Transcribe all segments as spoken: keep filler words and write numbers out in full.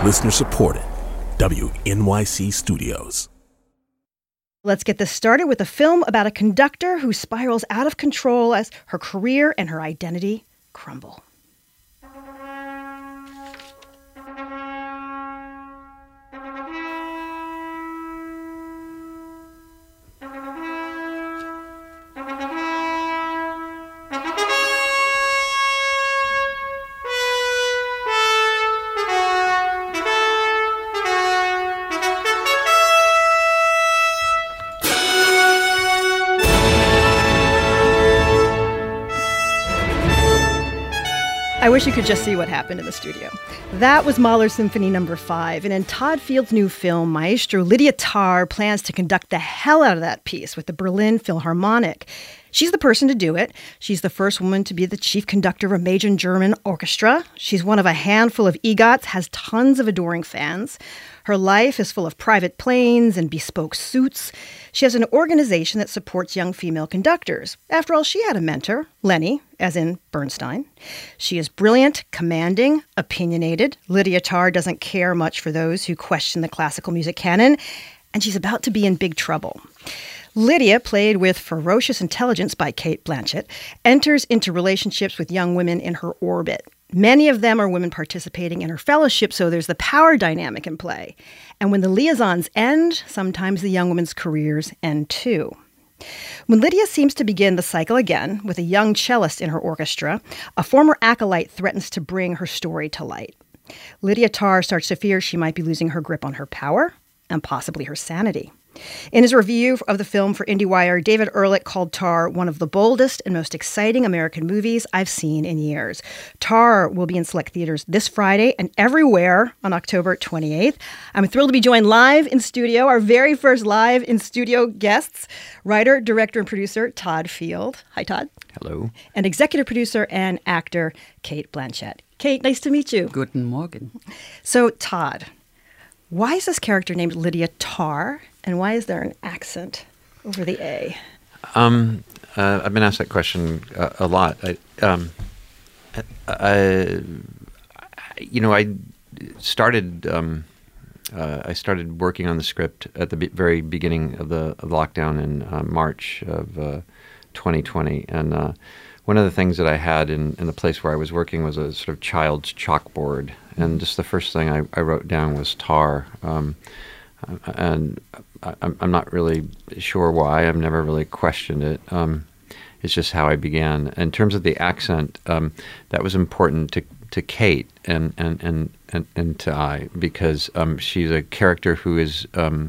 Listener supported. W N Y C Studios. Let's get this started with a film about a conductor who spirals out of control as her career and her identity crumble. I wish you could just see what happened in the studio. That was Mahler Symphony Number five, and in Todd Field's new film, Maestro Lydia Tarr plans to conduct the hell out of that piece with the Berlin Philharmonic. She's the person to do it. She's the first woman to be the chief conductor of a major German orchestra. She's one of a handful of EGOTs, has tons of adoring fans. Her life is full of private planes and bespoke suits. She has an organization that supports young female conductors. After all, she had a mentor, Lenny, as in Bernstein. She is brilliant, commanding, opinionated. Lydia Tarr doesn't care much for those who question the classical music canon, and she's about to be in big trouble. Lydia, played with ferocious intelligence by Cate Blanchett, enters into relationships with young women in her orbit. Many of them are women participating in her fellowship, so there's the power dynamic in play. And when the liaisons end, sometimes the young women's careers end too. When Lydia seems to begin the cycle again with a young cellist in her orchestra, a former acolyte threatens to bring her story to light. Lydia Tarr starts to fear she might be losing her grip on her power and possibly her sanity. In his review of the film for IndieWire, David Ehrlich called Tarr one of the boldest and most exciting American movies I've seen in years. Tarr will be in select theaters this Friday and everywhere on October twenty-eighth. I'm thrilled to be joined live in studio, our very first live in studio guests, writer, director, and producer Todd Field. Hi, Todd. Hello. And executive producer and actor Cate Blanchett. Cate, nice to meet you. Guten Morgen. So, Todd, why is this character named Lydia Tarr? And why is there an accent over the A? Um, uh, I've been asked that question uh, a lot. I, um, I, you know, I started. Um, uh, I started working on the script at the be- very beginning of the, of the lockdown in uh, March of uh, twenty twenty, and uh, one of the things that I had in, in the place where I was working was a sort of child's chalkboard, and just the first thing I, I wrote down was tar. Um, and I'm, I'm not really sure why. I've never really questioned it. Um, it's just how I began. In terms of the accent, um, that was important to, to Cate and, and, and, and, and to I, because um, she's a character who is um,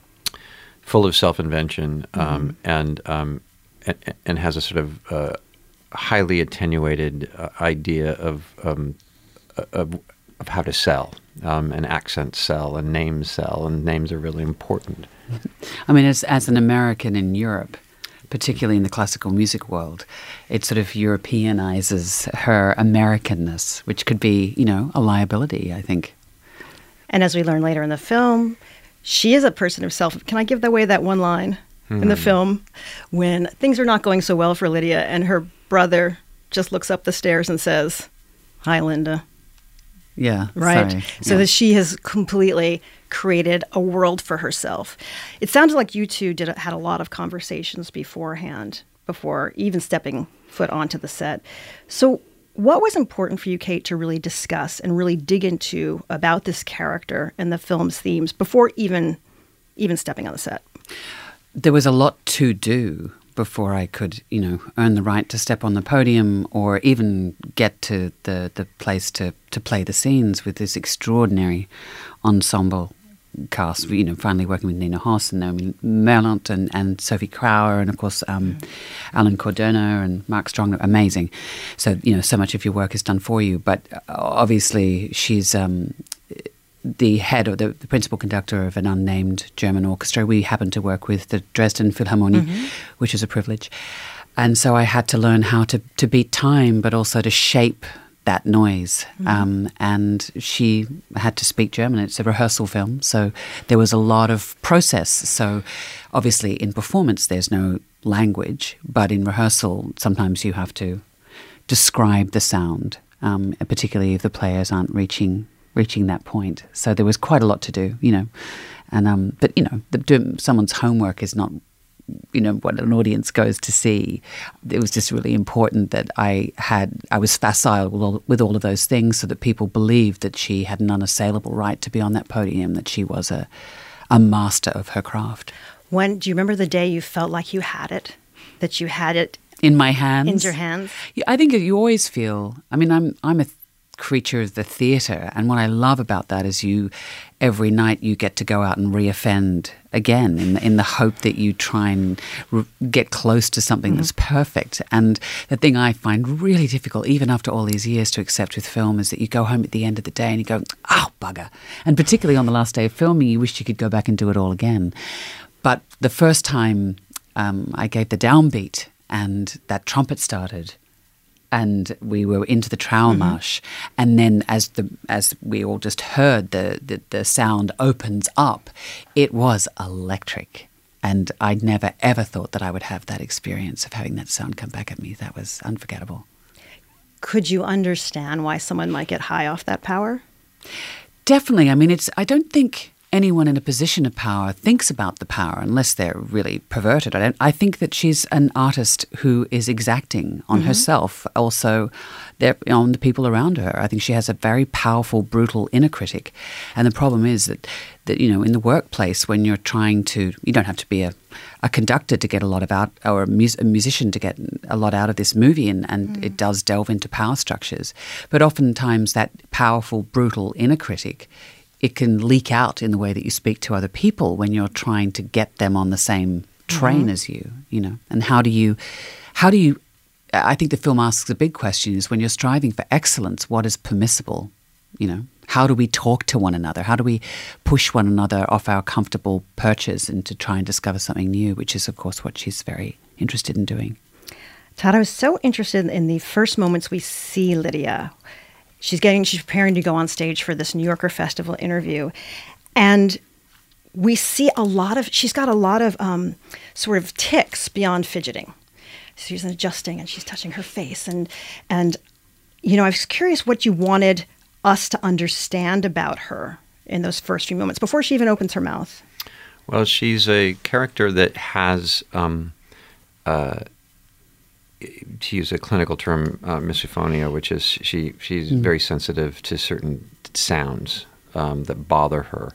full of self-invention um, mm-hmm. and, um, and and has a sort of uh, highly attenuated uh, idea of, um, of of how to sell. Um, and accents sell, and names sell, and names are really important. I mean, as as an American in Europe, particularly in the classical music world, it sort of Europeanizes her Americanness, which could be, you know, a liability, I think. And as we learn later in the film, she is a person of self. Can I give away that one line mm. in the film when things are not going so well for Lydia, and her brother just looks up the stairs and says, "Hi, Linda." Yeah, right. Sorry. So yeah. that she has completely created a world for herself. It sounded like you two did had a lot of conversations beforehand, before even stepping foot onto the set. So what was important for you, Cate, to really discuss and really dig into about this character and the film's themes before even even stepping on the set? There was a lot to do before I could, you know, earn the right to step on the podium or even get to the, the place to, to play the scenes with this extraordinary ensemble cast, you know, finally working with Nina Hoss and Naomi Merlant and, and Sophie Krauer and, of course, um, Alan Cordona and Mark Strong. Amazing. So, you know, so much of your work is done for you. But obviously she's um, the head or the, the principal conductor of an unnamed German orchestra. We happen to work with the Dresden Philharmonie, mm-hmm. which is a privilege. And so I had to learn how to, to beat time, but also to shape that noise. Mm-hmm. Um, and she had to speak German. It's a rehearsal film, so there was a lot of process. So obviously in performance there's no language, but in rehearsal sometimes you have to describe the sound, um, particularly if the players aren't reaching reaching that point. So there was quite a lot to do, you know. And um, but you know, the, doing someone's homework is not, you know, what an audience goes to see. It was just really important that I had I was facile with all, with all of those things, so that people believed that she had an unassailable right to be on that podium, that she was a a master of her craft. When do you remember the day you felt like you had it, that you had it in my hands? In your hands. Yeah, I think you always feel. I mean, I'm I'm a creature of the theatre, and what I love about that is you every night you get to go out and reoffend again in in the hope that you try and re- get close to something mm-hmm. that's perfect. And the thing I find really difficult, even after all these years, to accept with film is that you go home at the end of the day and you go, oh, bugger. And particularly on the last day of filming, you wish you could go back and do it all again. But the first time um, I gave the downbeat and that trumpet started, and we were into the Trauermarsch, mm-hmm. and then as the as we all just heard the, the the sound opens up, it was electric, and I never ever thought that I would have that experience of having that sound come back at me. That was unforgettable. Could you understand why someone might get high off that power? Definitely. I mean, it's. I don't think anyone in a position of power thinks about the power unless they're really perverted. I don't. I think that she's an artist who is exacting on mm-hmm. herself, also on the people around her. I think she has a very powerful, brutal inner critic. And the problem is that, that you know, in the workplace, when you're trying to, you don't have to be a, a conductor to get a lot of out, or a, mus- a musician to get a lot out of this movie, and, and mm. it does delve into power structures. But oftentimes that powerful, brutal inner critic, it can leak out in the way that you speak to other people when you're trying to get them on the same train mm-hmm. as you, you know. And how do you, how do you, I think the film asks a big question is, when you're striving for excellence, what is permissible, you know? How do we talk to one another? How do we push one another off our comfortable perches and to try and discover something new, which is, of course, what she's very interested in doing. Todd, I was so interested in the first moments we see Lydia. She's getting, she's preparing to go on stage for this New Yorker Festival interview. And we see a lot of, she's got a lot of um, sort of tics beyond fidgeting. She's adjusting and she's touching her face. And, and, you know, I was curious what you wanted us to understand about her in those first few moments before she even opens her mouth. Well, she's a character that has, um, uh, to use a clinical term, uh, misophonia, which is she she's mm. very sensitive to certain sounds um, that bother her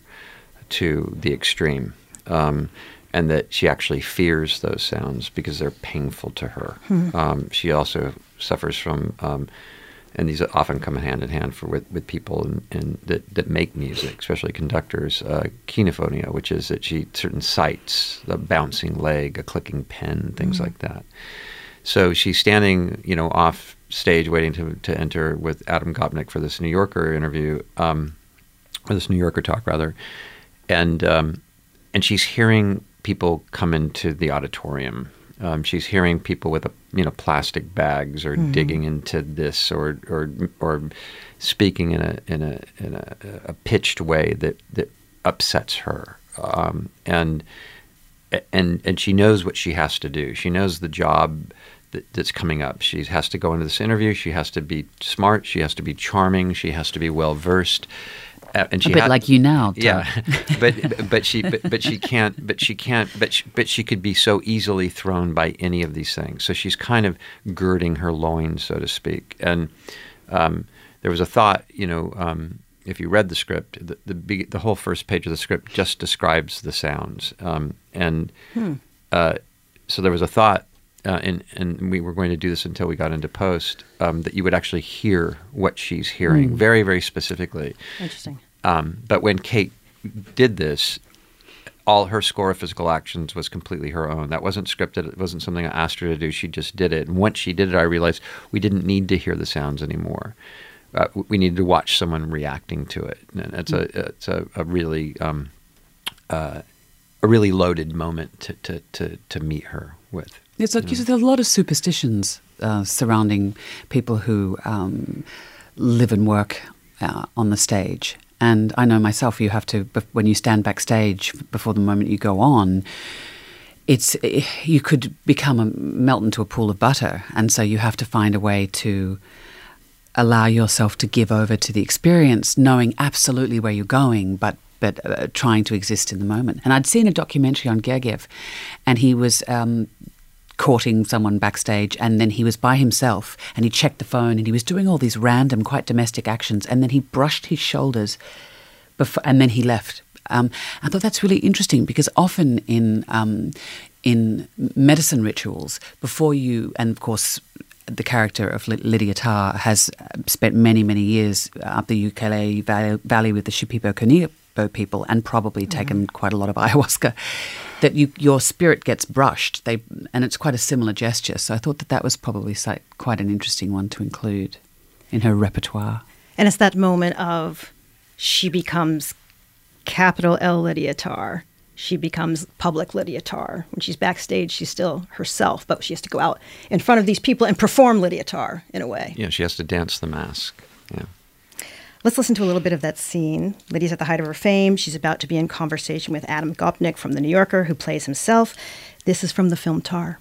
to the extreme, um, and that she actually fears those sounds because they're painful to her. Mm. Um, she also suffers from, um, and these often come hand in hand for with, with people in, in, that, that make music, especially conductors, uh, kinophonia, which is that she certain sights, the bouncing leg, a clicking pen, things mm. like that. So she's standing, you know, off stage waiting to to enter with Adam Gopnik for this New Yorker interview, um, or this New Yorker talk rather, and um, and she's hearing people come into the auditorium. Um, she's hearing people with a, you know, plastic bags or mm-hmm. digging into this or or or speaking in a in a in a, a pitched way that that upsets her, um, and and and she knows what she has to do. She knows the job that's coming up. She has to go into this interview. She has to be smart. She has to be charming. She has to be well versed. Uh, and she a bit ha- like you now, Tom. Yeah, but but she but, but she can't. But she can't. But she, but she could be so easily thrown by any of these things. So she's kind of girding her loins, so to speak. And um, there was a thought, you know, um, if you read the script, the the, big, the whole first page of the script just describes the sounds. Um, and hmm. uh, so there was a thought. Uh, and, and we were going to do this until we got into post, um, that you would actually hear what she's hearing mm. very, very specifically. Interesting. Um, but when Kate did this, all her score of physical actions was completely her own. That wasn't scripted. It wasn't something I asked her to do. She just did it. And once she did it, I realized we didn't need to hear the sounds anymore. Uh, we needed to watch someone reacting to it. And it's mm. a it's a, a really um, uh, a really loaded moment to, to, to, to meet her with. It's like, you know, there's a lot of superstitions uh, surrounding people who um, live and work uh, on the stage. And I know myself, you have to, when you stand backstage before the moment you go on, it's you could become a melt into a pool of butter. And so you have to find a way to allow yourself to give over to the experience, knowing absolutely where you're going, but but uh, trying to exist in the moment. And I'd seen a documentary on Gergiev, and he was um, courting someone backstage, and then he was by himself, and he checked the phone, and he was doing all these random, quite domestic actions, and then he brushed his shoulders, before, and then he left. Um, I thought that's really interesting, because often in um, in medicine rituals, before you, and of course the character of Lydia Tarr has spent many, many years up the Ucayali Valley with the Shipibo Kanipo people, and probably taken mm-hmm. quite a lot of ayahuasca, that you, your spirit gets brushed. They, and it's quite a similar gesture. So I thought that that was probably quite an interesting one to include in her repertoire. And it's that moment of she becomes capital L Lydia Tarr. She becomes public Lydia Tarr. When she's backstage, she's still herself, but she has to go out in front of these people and perform Lydia Tarr in a way. Yeah, she has to dance the mask. Yeah. Let's listen to a little bit of that scene. Lydia's at the height of her fame. She's about to be in conversation with Adam Gopnik from The New Yorker, who plays himself. This is from the film Tar.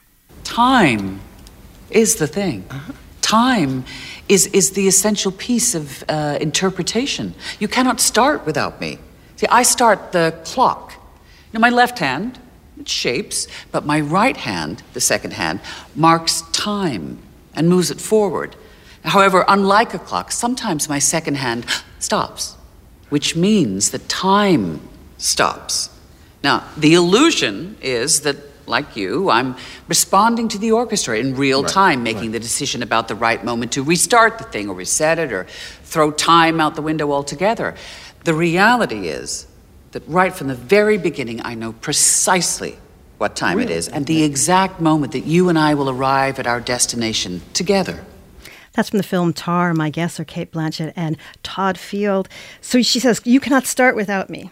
Time is the thing. Uh-huh. Time is, is the essential piece of uh, interpretation. You cannot start without me. See, I start the clock. You know, my left hand, it shapes, but my right hand, the second hand, marks time and moves it forward. However, unlike a clock, sometimes my second hand stops, which means that time stops. Now, the illusion is that, like you, I'm responding to the orchestra in real right, time, making right. the decision about the right moment to restart the thing or reset it or throw time out the window altogether. The reality is that right from the very beginning, I know precisely what time really? it is and the exact moment that you and I will arrive at our destination together. That's from the film Tar. My guests are Cate Blanchett and Todd Field. So she says, you cannot start without me.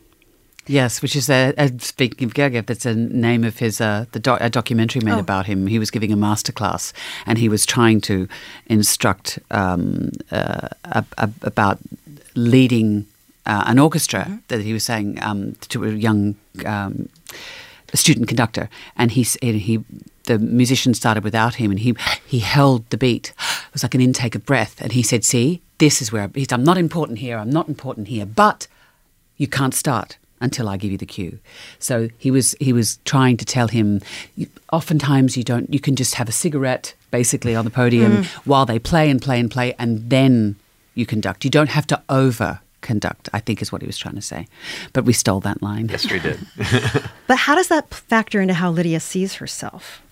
Yes, which is, a, a, speaking of Gergiev, that's a name of his, uh, the doc, a documentary made oh. about him. He was giving a masterclass, and he was trying to instruct um, uh, about leading uh, an orchestra, mm-hmm. that he was saying um, to a young um, student conductor. And he, he, the musician started without him, and he, he held the beat. It was like an intake of breath. And he said, see, this is where I, I'm not important here, I'm not important here, but you can't start until I give you the cue. So he was he was trying to tell him, you, oftentimes you don't, you can just have a cigarette basically on the podium mm. while they play and play and play, and then you conduct. You don't have to over conduct, I think is what he was trying to say. But we stole that line. Yes, we did. But how does that factor into how Lydia sees herself?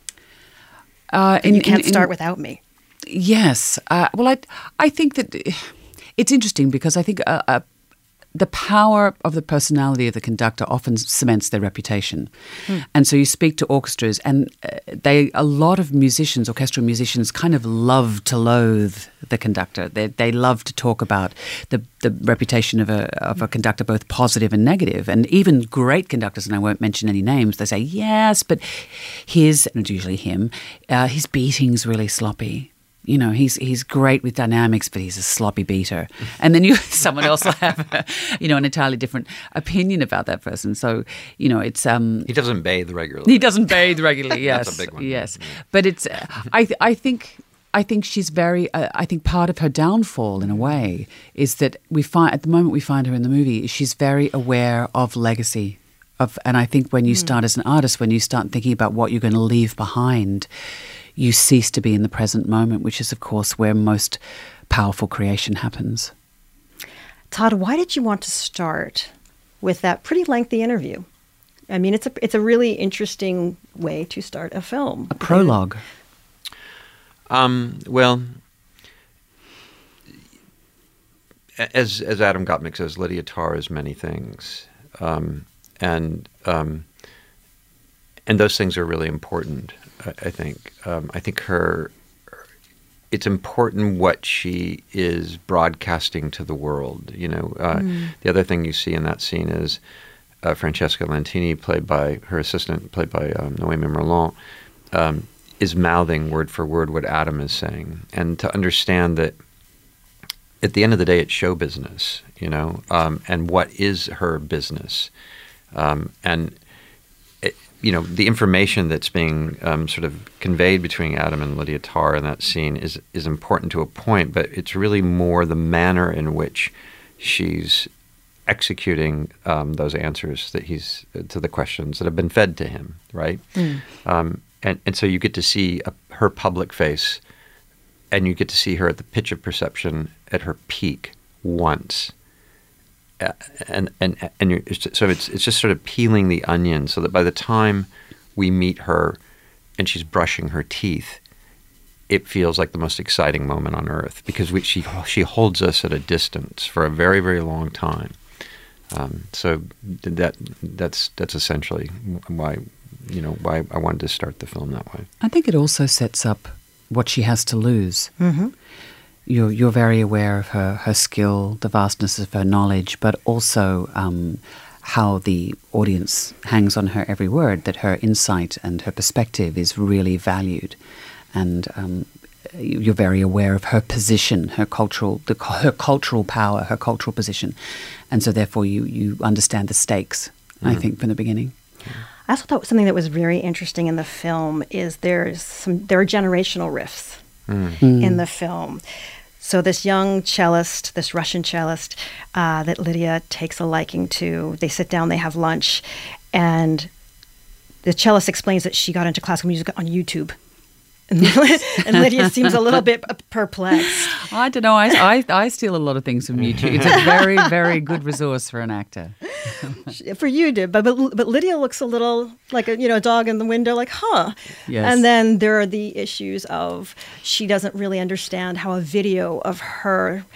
Uh, in, you can't in, start in, without me. Yes. Uh, well, I I think that it's interesting because I think uh, uh, the power of the personality of the conductor often cements their reputation. Hmm. And so you speak to orchestras, and uh, they a lot of musicians, orchestral musicians, kind of love to loathe the conductor. They they love to talk about the the reputation of a of a conductor, both positive and negative. And even great conductors, and I won't mention any names, they say, yes, but his, and it's usually him, uh, his beating's really sloppy. You know, he's he's great with dynamics, but he's a sloppy beater. And then you someone else will have, a, you know, an entirely different opinion about that person. So, you know, it's um he doesn't bathe regularly. He doesn't bathe regularly. Yes, that's a big one. Yes, yeah. But it's uh, I th- I think I think she's very. Uh, I think part of her downfall, in a way, is that we find at the moment we find her in the movie, she's very aware of legacy. Of, and I think when you mm. start as an artist, when you start thinking about what you're going to leave behind, you cease to be in the present moment, which is, of course, where most powerful creation happens. Todd, why did you want to start with that pretty lengthy interview? I mean, it's a it's a really interesting way to start a film. A prologue. Um, well, as as Adam Gopnik says, Lydia Tarr is many things, um, and um, and those things are really important. I think. Um, I think her. It's important what she is broadcasting to the world. You know, uh, mm. the other thing you see in that scene is uh, Francesca Lentini, played by her assistant, played by um, Noémie Merlant, um, is mouthing word for word what Adam is saying, and to understand that at the end of the day, it's show business. You know, um, and what is her business, um, and. you know, the information that's being um, sort of conveyed between Adam and Lydia Tarr in that scene is is important to a point, but it's really more the manner in which she's executing um, those answers that he's uh, to the questions that have been fed to him, right? Mm. Um, and and so you get to see a, her public face, and you get to see her at the pitch of perception at her peak once. Uh, and and and you're, so it's it's just sort of peeling the onion, so that by the time we meet her and she's brushing her teeth, it feels like the most exciting moment on earth, because we, she she holds us at a distance for a very very long time. Um, so that that's that's essentially why you know why I wanted to start the film that way. I think it also sets up what she has to lose. Mm-hmm. You're, you're very aware of her, her skill, the vastness of her knowledge, but also um, how the audience hangs on her every word, that her insight and her perspective is really valued. And um, you're very aware of her position, her cultural the, her cultural power, her cultural position. And so therefore you, you understand the stakes, mm-hmm. I think, from the beginning. I also thought something that was very interesting in the film is there's some there are generational rifts mm. in the film. So this young cellist, this Russian cellist uh, that Lydia takes a liking to, they sit down, they have lunch, and the cellist explains that she got into classical music on YouTube. And, and Lydia seems a little bit perplexed. I don't know. I, I, I steal a lot of things from YouTube. It's a very, very good resource for an actor. For you, did, but, but but Lydia looks a little like a you know dog in the window, like huh. Yes. And then there are the issues of she doesn't really understand how a video of her,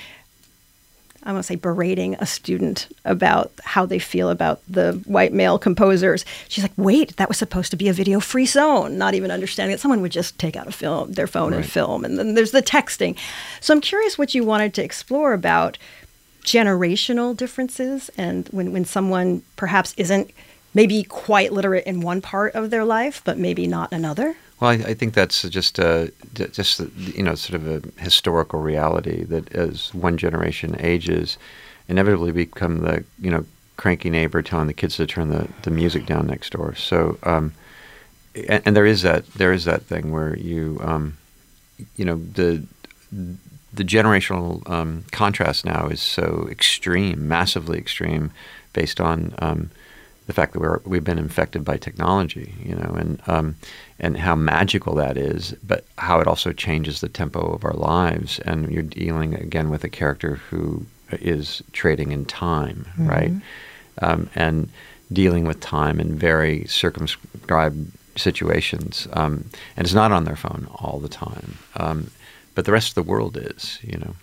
I want to say berating a student about how they feel about the white male composers. She's like, wait, that was supposed to be a video-free zone, not even understanding that someone would just take out a film, their phone right. and film. And then there's the texting. So I'm curious what you wanted to explore about generational differences and when, when someone perhaps isn't maybe quite literate in one part of their life, but maybe not another. Well, I, I think that's just a, just a, you know sort of a historical reality that as one generation ages, inevitably become the you know cranky neighbor telling the kids to turn the, the music down next door. So, um, and, and there is that there is that thing where you um, you know the the generational um, contrast now is so extreme, massively extreme, based on um, the fact that we're we've been infected by technology, you know, and um, and how magical that is, but how it also changes the tempo of our lives. And you're dealing again with a character who is trading in time, mm-hmm. right? Um, and dealing with time in very circumscribed situations, um, and it's not on their phone all the time. Um, but the rest of the world is, you know.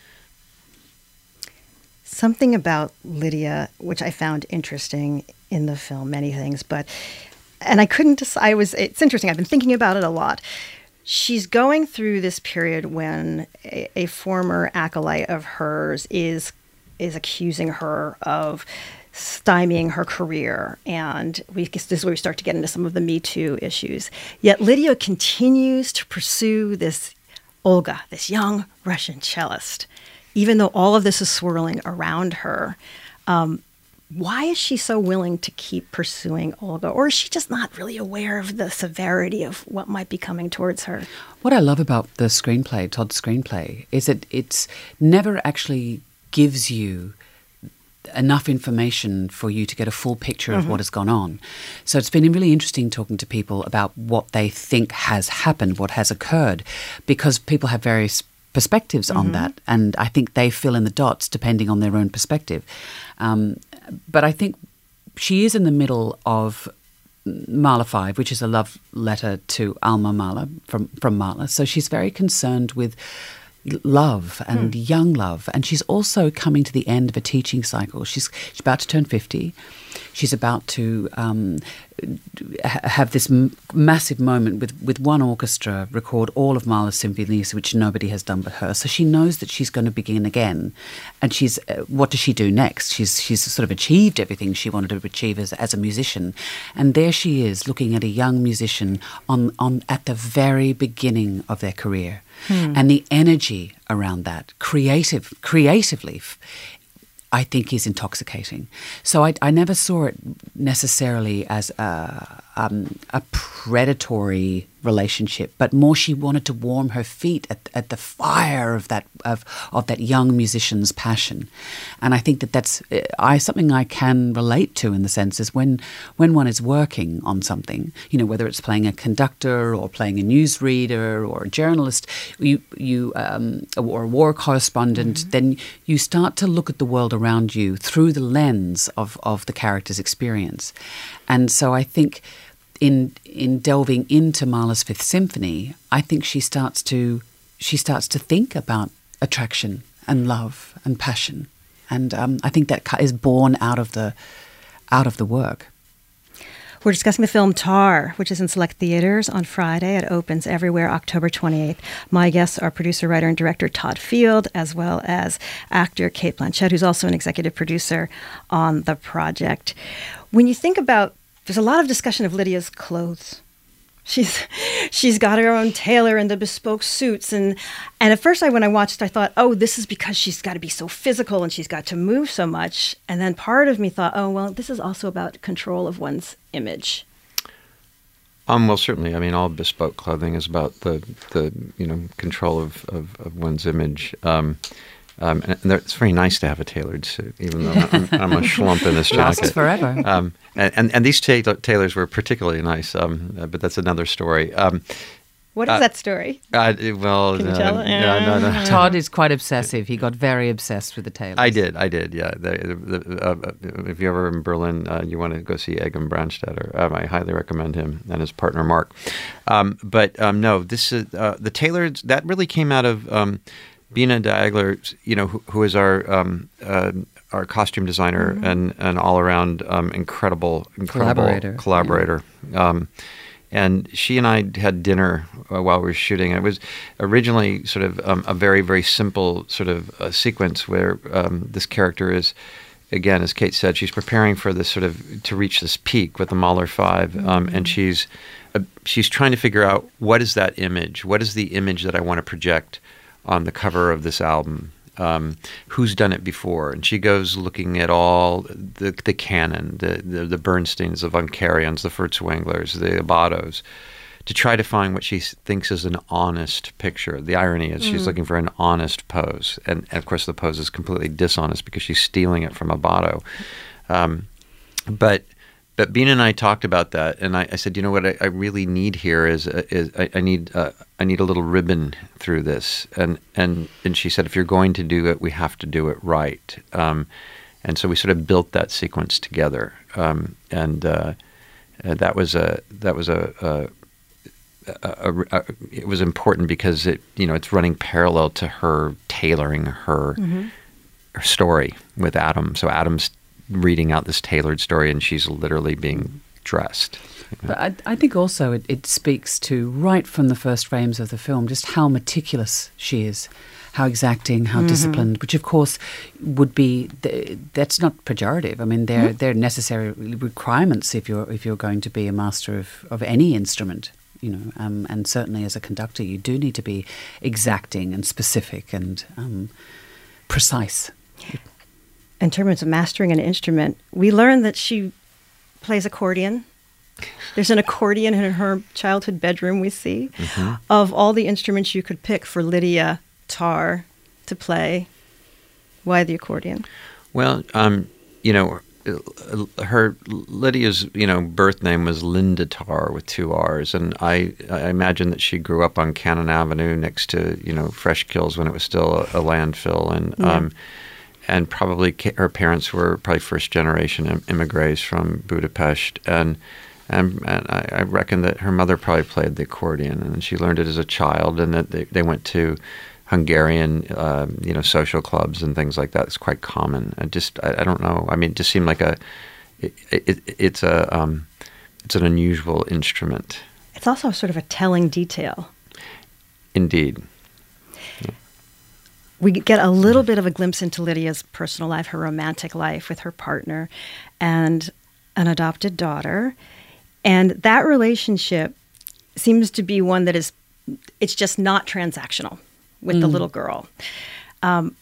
Something about Lydia, which I found interesting in the film, many things, but, and I couldn't decide, I was, it's interesting, I've been thinking about it a lot. She's going through this period when a, a former acolyte of hers is, is accusing her of stymieing her career, and we, this is where we start to get into some of the Me Too issues. Yet Lydia continues to pursue this Olga, this young Russian cellist, even though all of this is swirling around her. Um, why is she so willing to keep pursuing Olga? Or is she just not really aware of the severity of what might be coming towards her? What I love about the screenplay, Todd's screenplay, is that it's never actually gives you enough information for you to get a full picture of mm-hmm. what has gone on. So it's been really interesting talking to people about what they think has happened, what has occurred, because people have various perspectives mm-hmm. on that, and I think they fill in the dots depending on their own perspective. Um, but I think she is in the middle of Mahler five, which is a love letter to Alma Mahler from, from Mahler. So she's very concerned with love and hmm. young love, and she's also coming to the end of a teaching cycle. She's she's about to turn fifty. She's about to um, ha- have this m- massive moment with, with one orchestra record all of Mahler's symphonies, which nobody has done but her. So she knows that she's going to begin again, and she's uh, what does she do next? She's she's sort of achieved everything she wanted to achieve as as a musician, and there she is looking at a young musician on on at the very beginning of their career. Hmm. And the energy around that, creative, creatively, I think is intoxicating. So I, I never saw it necessarily as a, um, a predatory relationship, but more she wanted to warm her feet at, at the fire of that of, of that young musician's passion. And I think that that's I something I can relate to, in the sense is when when one is working on something, you know, whether it's playing a conductor or playing a newsreader or a journalist, you you um, or a war correspondent, mm-hmm. then you start to look at the world around you through the lens of, of the character's experience. And so I think in in delving into Mahler's Fifth Symphony, I think she starts to she starts to think about attraction and love and passion, and um, I think that is born out of the out of the work. We're discussing the film Tar, which is in select theaters on Friday. It opens everywhere October twenty-eighth. My guests are producer, writer, and director Todd Field, as well as actor Cate Blanchett, who's also an executive producer on the project. When you think about, there's a lot of discussion of Lydia's clothes. She's she's got her own tailor and the bespoke suits. And, and at first, I when I watched, I thought, oh, this is because she's got to be so physical and she's got to move so much. And then part of me thought, oh, well, this is also about control of one's image. Um, well, certainly. I mean, all bespoke clothing is about the, the you know, control of, of, of one's image. Um, um, and it's very nice to have a tailored suit, even though I'm, I'm a schlump in this jacket. Lasts forever. Um, and, and, and these ta- tailors were particularly nice, um, uh, but that's another story. Um, What is uh, that story? Uh, well, Can you uh, tell it? Yeah, no, no. Todd is quite obsessive. He got very obsessed with the tailors. I did, I did, yeah. The, the, uh, if you're ever in Berlin, uh, you want to go see Egon Brandstätter. Um, I highly recommend him and his partner Mark. Um, but um, no, this is uh, the tailors. That really came out of um, Bina Dagler, you know, who, who is our um, uh, our costume designer mm-hmm. and an all around um, incredible, incredible collaborator. collaborator. Yeah. Um, And she and I had dinner uh, while we were shooting. It was originally sort of um, a very, very simple sort of uh, sequence where um, this character is, again, as Cate said, she's preparing for this sort of to reach this peak with the Mahler Five, um, mm-hmm. and she's uh, she's trying to figure out what is that image, what is the image that I want to project on the cover of this album. Um, who's done it before? And she goes looking at all the the canon, the the, the Bernsteins, the von Karajans, the Furtwänglers, the Abados, to try to find what she thinks is an honest picture. The irony is mm. she's looking for an honest pose. And, and, of course, the pose is completely dishonest because she's stealing it from Abato. Um, but... But Bina and I talked about that, and I, I said, you know what I, I really need here is is I, I need uh, I need a little ribbon through this, and and and she said, if you're going to do it, we have to do it right, um, and so we sort of built that sequence together, um, and uh, uh, that was a that was a, a, a, a, a it was important because it you know it's running parallel to her tailoring her mm-hmm. her story with Adam, so Adam's reading out this tailored story, and she's literally being dressed. You know? But I, I think also it, it speaks to, right from the first frames of the film, just how meticulous she is, how exacting, how mm-hmm. disciplined, which of course would be, that's not pejorative. I mean, they're mm-hmm. they're necessary requirements if you're if you're going to be a master of, of any instrument. You know, um, and certainly as a conductor, you do need to be exacting and specific and um, precise. In terms of mastering an instrument, we learned that she plays accordion. There's an accordion in her childhood bedroom, we see. Mm-hmm. Of all the instruments you could pick for Lydia Tarr to play, why the accordion? Well, um, you know, her Lydia's, you know, birth name was Linda Tarr with two R's, and I, I imagine that she grew up on Cannon Avenue next to, you know, Fresh Kills when it was still a, a landfill, and yeah. um, and probably her parents were probably first generation immigrants from Budapest, and and, and I, I reckon that her mother probably played the accordion, and she learned it as a child, and that they, they went to Hungarian, uh, you know, social clubs and things like that. It's quite common. I just, I, I don't know. I mean, it just seemed like a, it, it, it's a, um, it's an unusual instrument. It's also sort of a telling detail. Indeed. Yeah. We get a little bit of a glimpse into Lydia's personal life, her romantic life with her partner and an adopted daughter. And that relationship seems to be one that is, it's just not transactional with mm. the little girl. Um,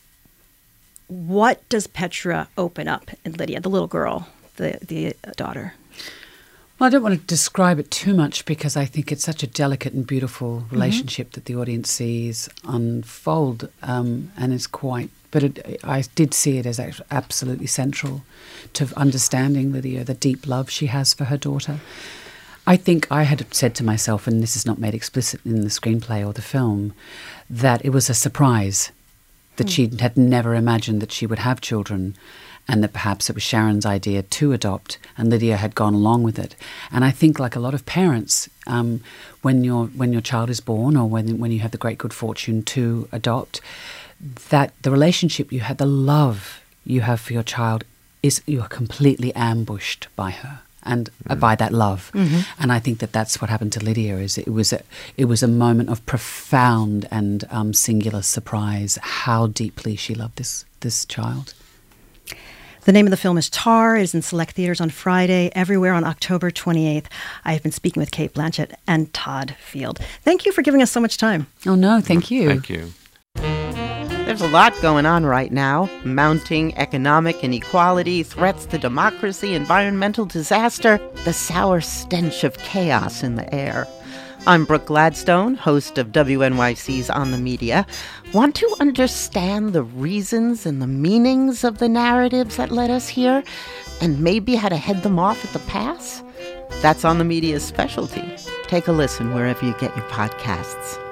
what does Petra open up in Lydia, the little girl, the, the daughter? Well, I don't want to describe it too much because I think it's such a delicate and beautiful relationship mm-hmm. that the audience sees unfold, um, and is quite. But it, I did see it as absolutely central to understanding Lydia, the deep love she has for her daughter. I think I had said to myself, and this is not made explicit in the screenplay or the film, that it was a surprise that mm. she had never imagined that she would have children, and that perhaps it was Sharon's idea to adopt, and Lydia had gone along with it. And I think, like a lot of parents, um, when your when your child is born, or when when you have the great good fortune to adopt, that the relationship you had, the love you have for your child, is you are completely ambushed by her and mm. uh, by that love. Mm-hmm. And I think that that's what happened to Lydia. Is it was a, it was a moment of profound and um, singular surprise how deeply she loved this this child. The name of the film is Tar. It is in select theaters on Friday, everywhere on October twenty-eighth. I have been speaking with Cate Blanchett and Todd Field. Thank you for giving us so much time. Oh, no, thank you. Thank you. There's a lot going on right now. Mounting economic inequality, threats to democracy, environmental disaster, the sour stench of chaos in the air. I'm Brooke Gladstone, host of W N Y C's On the Media. Want to understand the reasons and the meanings of the narratives that led us here, and maybe how to head them off at the pass? That's On the Media's specialty. Take a listen wherever you get your podcasts.